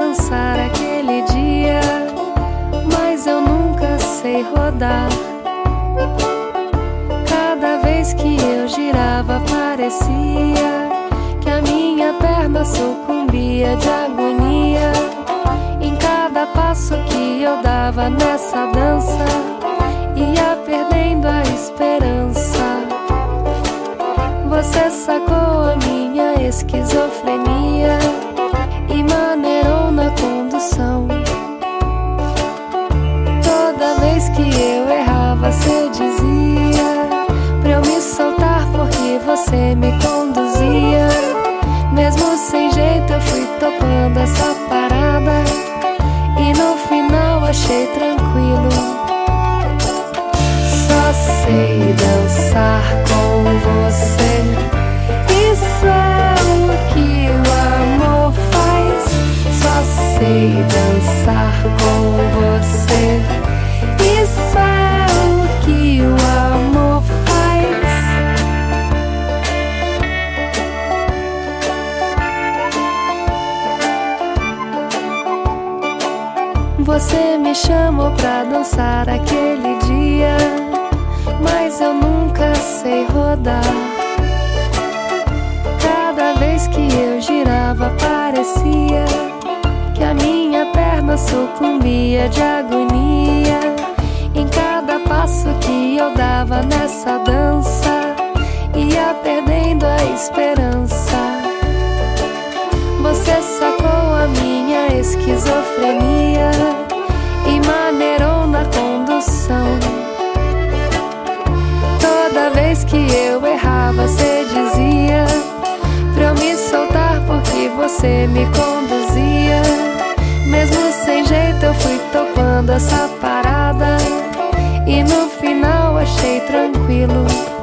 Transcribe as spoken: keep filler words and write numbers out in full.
dançar aquele dia, mas eu nunca sei rodar. Cada vez que eu girava parecia que a minha perna sucumbia de agonia. Em cada passo que eu dava nessa dança, ia perdendo a esperança. Você sacou a minha esquizofrenia e maneirou na condução. Toda vez que eu errava, você dizia pra eu me soltar porque você me conduzia. Mesmo sem jeito eu fui topando essa parada e no final achei tranquilo. Só sei dançar com você, isso é o que o amor faz. Só sei dançar com você, isso é o que o amor faz. Você me chamou pra dançar aquele dia, mas eu nunca sei rodar. Cada vez que eu girava parecia que a minha perna sucumbia de agonia. Em cada passo que eu dava nessa dança, ia perdendo a esperança. Você sacou a minha esquizofrenia e maneirou na condução. Toda vez que eu errava, você dizia pra eu me soltar porque você me conduzia. Mesmo sem jeito eu fui topando essa parada e no final achei tranquilo.